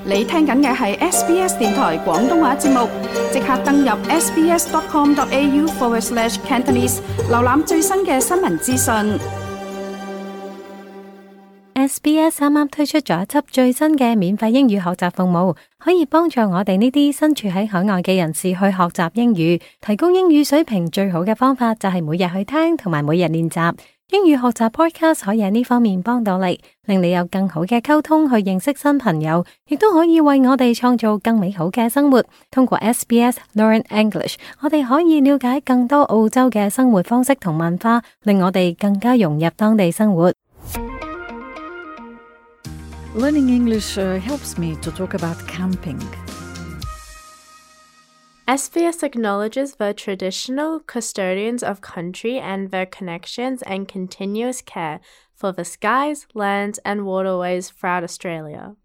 你聽緊嘅係 SBS 電台廣東話節目，即刻登入 sbs.com.au/Cantonese 瀏覽最新嘅新聞資訊。 SBS 啱啱推出咗一輯最新嘅免費英語學習服務，可以幫助我哋呢啲身處喺海外嘅人士去學習英語。提高英語水平最好嘅方法就係每日去聽同埋每日練習。英語學習 podcast 可以喺呢方面幫到你，令你有更好嘅溝通去認識新朋友，亦都可以為我哋創造更美好嘅生活。通過 SBS Learn English， 我哋可以了解更多澳洲嘅生活方式同文化，令我哋更加融入當地生活。 Learning English helps me to talk about camping. SBS acknowledges the traditional custodians of country and their connections and continuous care for the skies, lands and waterways throughout Australia.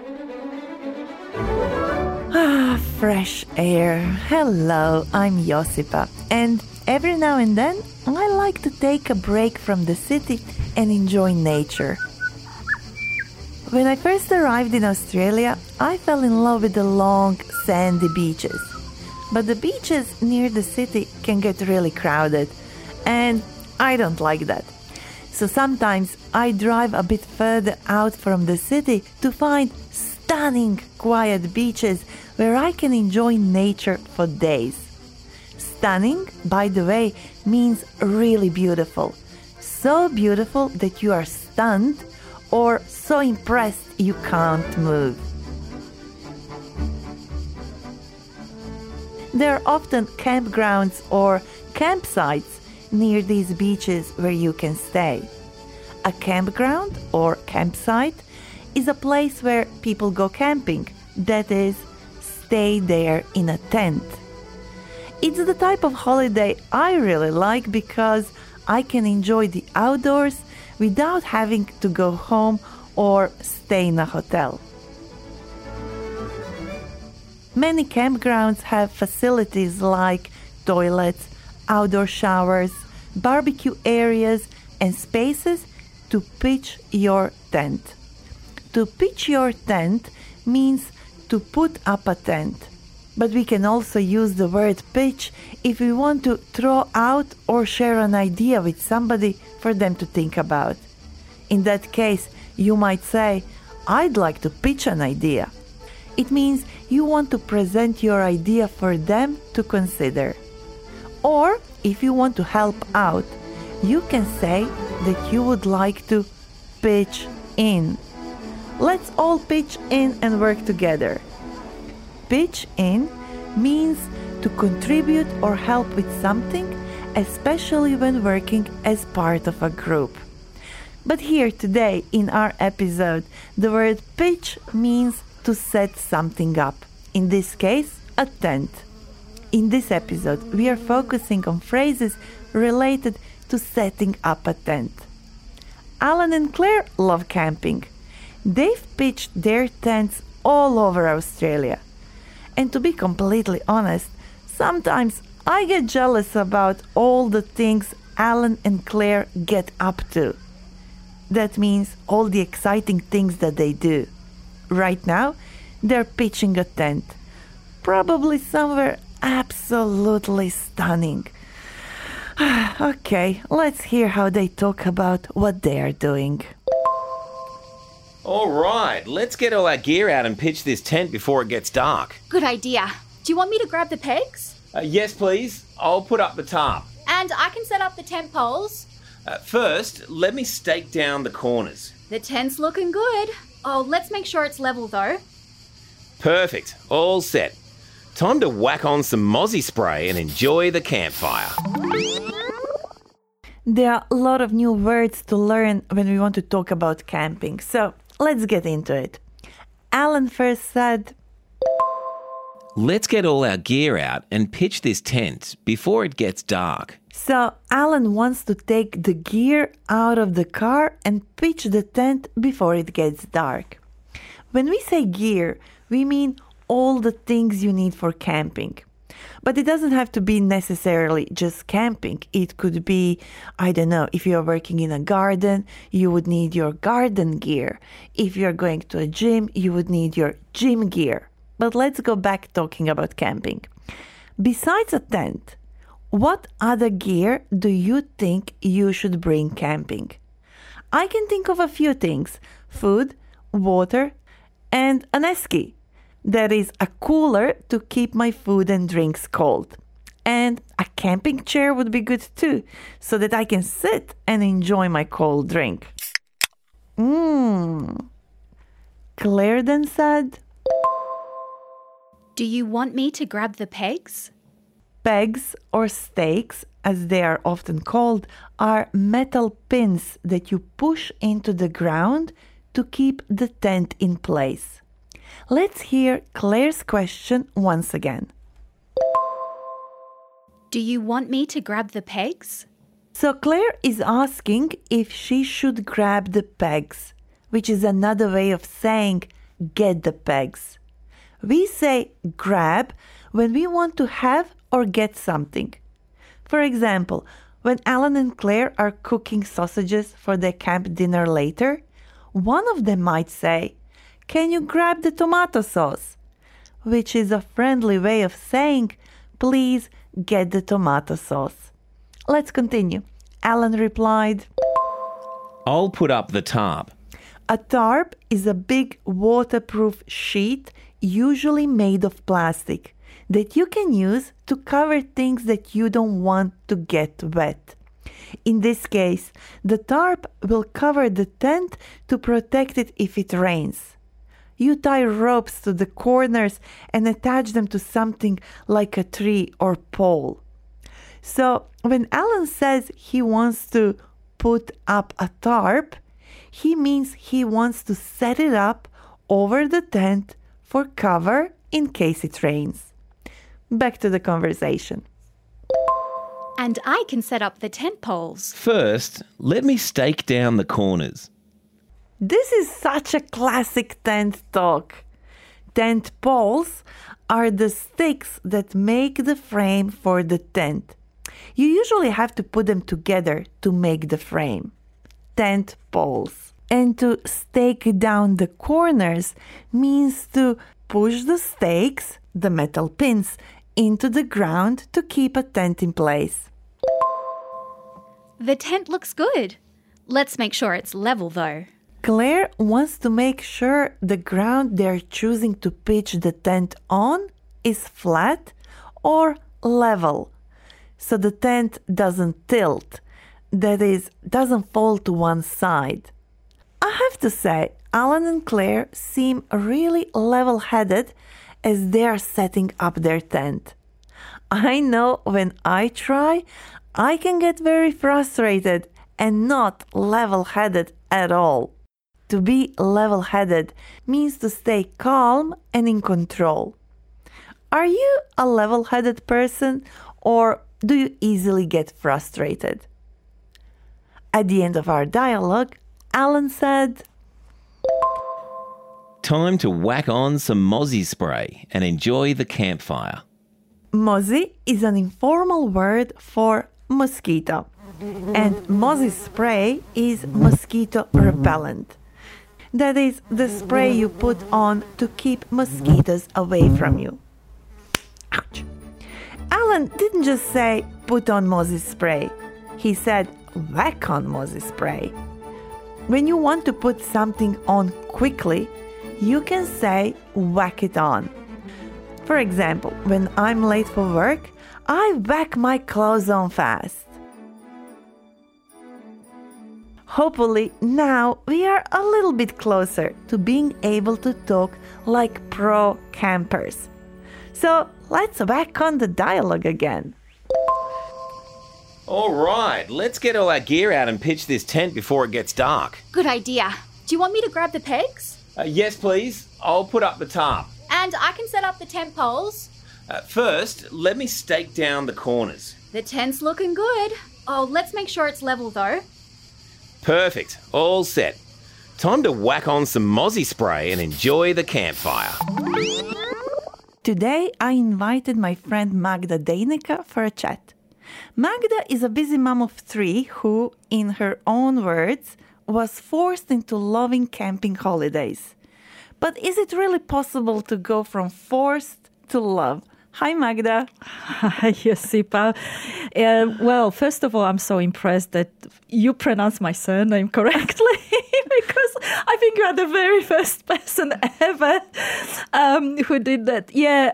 Fresh air. Hello, I'm Josipa. And every now and then, I like to take a break from the city and enjoy nature. When I first arrived in Australia, I fell in love with the long, sandy beaches. But the beaches near the city can get really crowded, and I don't like that. So sometimes I drive a bit further out from the city to find stunning, quiet beaches where I can enjoy nature for days. Stunning, by the way, means really beautiful. So beautiful that you are stunned or so impressed you can't move. There are often campgrounds or campsites near these beaches where you can stay. A campground or campsite is a place where people go camping, that is, stay there in a tent. It's the type of holiday I really like because I can enjoy the outdoors without having to go home or stay in a hotel. Many campgrounds have facilities like toilets, outdoor showers, barbecue areas, and spaces to pitch your tent. To pitch your tent means to put up a tent. But we can also use the word pitch if we want to throw out or share an idea with somebody for them to think about. In that case, you might say, I'd like to pitch an idea. It means you want to present your idea for them to consider. Or, if you want to help out, you can say that you would like to pitch in. Let's all pitch in and work together. Pitch in means to contribute or help with something, especially when working as part of a group. But here today in our episode, the word pitch means to set something up. In this case, a tent. In this episode, we are focusing on phrases related to setting up a tent. Alan and Claire love camping. They've pitched their tents all over Australia. And to be completely honest, sometimes I get jealous about all the things Alan and Claire get up to. That means all the exciting things that they do. Right now, they're pitching a tent. Probably somewhere absolutely stunning. Okay, let's hear how they talk about what they are doing. All right, let's get all our gear out and pitch this tent before it gets dark. Good idea. Do you want me to grab the pegs? Yes, please. I'll put up the tarp. And I can set up the tent poles. First, let me stake down the corners. The tent's looking good. Oh, let's make sure it's level though. Perfect. All set. Time to whack on some mozzie spray and enjoy the campfire. There are a lot of new words to learn when we want to talk about camping, so let's get into it. Alan first said, Let's get all our gear out and pitch this tent before it gets dark. So Alan wants to take the gear out of the car and pitch the tent before it gets dark. When we say gear, we mean all the things you need for camping. But it doesn't have to be necessarily just camping. It could be, I don't know, if you're working in a garden, you would need your garden gear. If you're going to a gym, you would need your gym gear. But let's go back talking about camping. Besides a tent, what other gear do you think you should bring camping? I can think of a few things: food, water, and an esky. That is a cooler to keep my food and drinks cold. And a camping chair would be good too, so that I can sit and enjoy my cold drink. Claire then said, Do you want me to grab the pegs? pegs or stakes, as they are often called, are metal pins that you push into the ground to keep the tent in place. Let's hear Claire's question once again. Do you want me to grab the pegs? So Claire is asking if she should grab the pegs, which is another way of saying get the pegs. We say grab when we want to have or get something. For example, when Alan and Claire are cooking sausages for their camp dinner later, one of them might say, "Can you grab the tomato sauce?" Which is a friendly way of saying, "Please get the tomato sauce." Let's continue. Alan replied, I'll put up the tarp. A tarp is a big waterproof sheet, usually made of plastic, that you can use to cover things that you don't want to get wet. In this case, the tarp will cover the tent to protect it if it rains. You tie ropes to the corners and attach them to something like a tree or pole. So when Alan says he wants to put up a tarp, he means he wants to set it up over the tent for cover in case it rains. Back to the conversation. And I can set up the tent poles. First, let me stake down the corners. This is such a classic tent talk. Tent poles are the sticks that make the frame for the tent. You usually have to put them together to make the frame. Tent poles. And to stake down the corners means to push the stakes, the metal pins, into the ground to keep a tent in place. The tent looks good. Let's make sure it's level though. Claire wants to make sure the ground they're choosing to pitch the tent on is flat or level, so the tent doesn't tilt, that is, doesn't fall to one side. I have to say, Alan and Claire seem really level-headed as they are setting up their tent. I know when I try, I can get very frustrated and not level-headed at all. To be level-headed means to stay calm and in control. Are you a level-headed person, or do you easily get frustrated? At the end of our dialogue, Alan said, Time to whack on some mozzie spray and enjoy the campfire. Mozzie is an informal word for mosquito, and mozzie spray is mosquito repellent. That is the spray you put on to keep mosquitoes away from you. Ouch! Alan didn't just say put on mozzie spray. He said whack on mozzie spray. When you want to put something on quickly, you can say whack it on. For example, when I'm late for work, I whack my clothes on fast. Hopefully now we are a little bit closer to being able to talk like pro campers. So let's whack on the dialogue again. All right, let's get all our gear out and pitch this tent before it gets dark. Good idea. Do you want me to grab the pegs? Yes, please. I'll put up the tarp. And I can set up the tent poles. First, let me stake down the corners. The tent's looking good. Oh, let's make sure it's level though. Perfect. All set. Time to whack on some mozzie spray and enjoy the campfire. Today, I invited my friend Magda Dejneka for a chat. Magda is a busy mom of 3 who, in her own words, was forced into loving camping holidays. But is it really possible to go from forced to love? Hi, Magda. Hi, Josipa. Well, first of all, I'm so impressed that you pronounce my surname correctly because I think you are the very first person ever who did that. Yeah.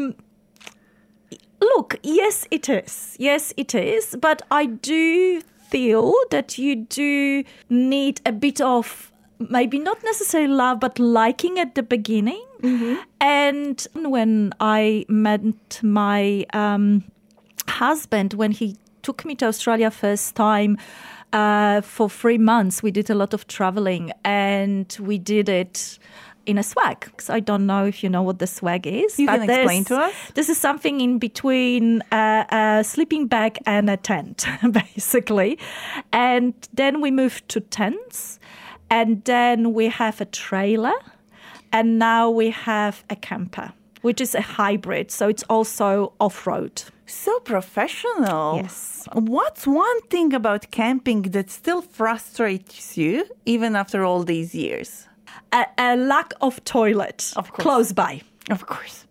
Look, yes, it is. Yes, it is. But I do feel that you do need a bit of maybe not necessarily love, but liking at the beginning. Mm-hmm. And when I met my husband, when he took me to Australia first time for 3 months, we did a lot of traveling and we did it in a swag. I don't know if you know what the swag is. You can explain to us. This is something in between a sleeping bag and a tent, basically. And then we moved to tents. And then we have a trailer, and now we have a camper, which is a hybrid, so it's also off-road. So professional. Yes. What's one thing about camping that still frustrates you, even after all these years? A lack of toilet, of course, close by. Of course.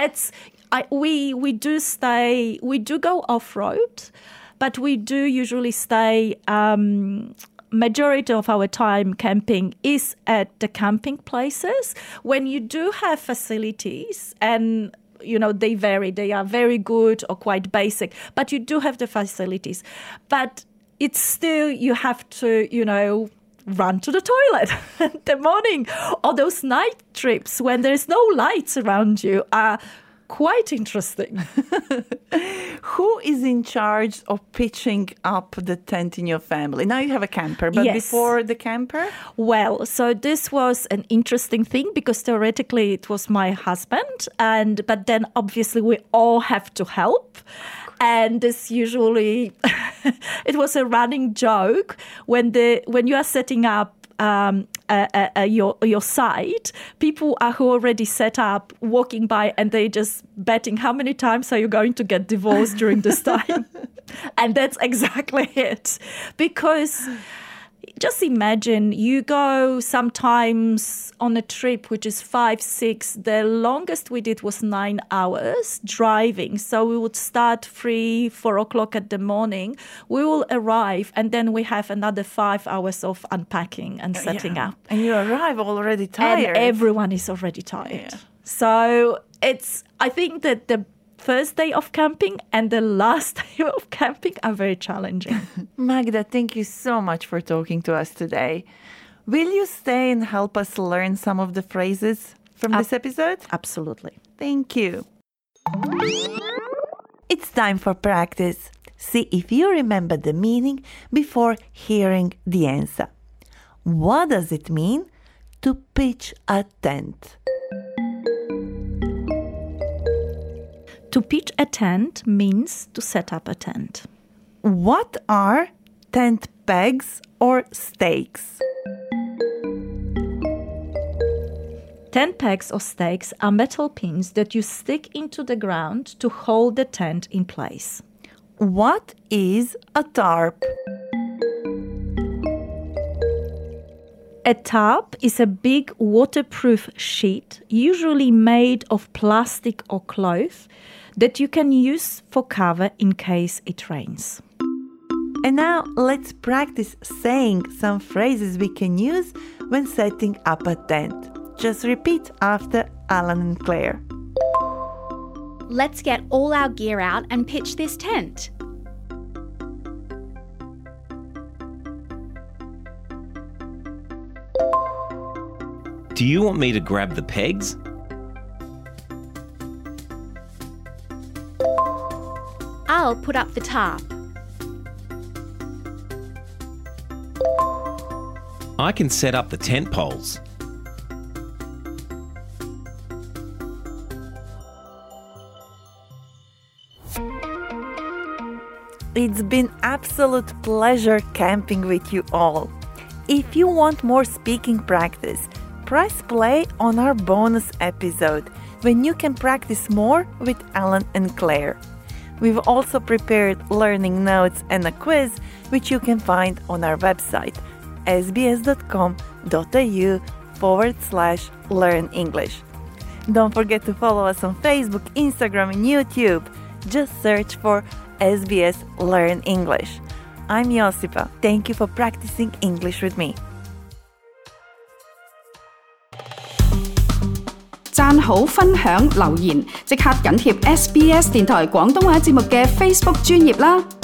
We do go off-road, but we do usually stay... majority of our time camping is at the camping places. When you do have facilities, and they vary, they are very good or quite basic, but you do have the facilities. But it's still, you have to, run to the toilet in the morning. Or those night trips when there's no lights around you are quite interesting. Who is in charge of pitching up the tent in your family? Now you have a camper, but yes. Before the camper? Well, so this was an interesting thing because theoretically it was my husband, but then obviously we all have to help. And this usually, it was a running joke when you are setting up your site, people who already set up walking by and they just betting how many times are you going to get divorced during this time. And that's exactly it. Because just imagine you go sometimes on a trip which is 5-6. The longest we did was 9 hours driving. So we would start 3-4 o'clock at the morning. We will arrive and then we have another 5 hours of unpacking and setting up. And you arrive already tired. And everyone is already tired. Yeah. So I think that the first day of camping and the last day of camping are very challenging. Magda, thank you so much for talking to us today. Will you stay and help us learn some of the phrases from this episode? Absolutely. Thank you. It's time for practice. See if you remember the meaning before hearing the answer. What does it mean to pitch a tent? To pitch a tent means to set up a tent. What are tent pegs or stakes? Tent pegs or stakes are metal pins that you stick into the ground to hold the tent in place. What is a tarp? A tarp is a big waterproof sheet, usually made of plastic or cloth, that you can use for cover in case it rains. And now let's practice saying some phrases we can use when setting up a tent. Just repeat after Alan and Claire. Let's get all our gear out and pitch this tent. Do you want me to grab the pegs? I'll put up the tarp. I can set up the tent poles. It's been absolute pleasure camping with you all. If you want more speaking practice, press play on our bonus episode. when you can practice more with Alan and Claire. We've also prepared learning notes and a quiz, which you can find on our website, sbs.com.au/learn-English. Don't forget to follow us on Facebook, Instagram, and YouTube. Just search for SBS Learn English. I'm Josipa. Thank you for practicing English with me. 讚好、分享、留言，即刻緊貼SBS 電台廣東話節目嘅 Facebook 專頁啦！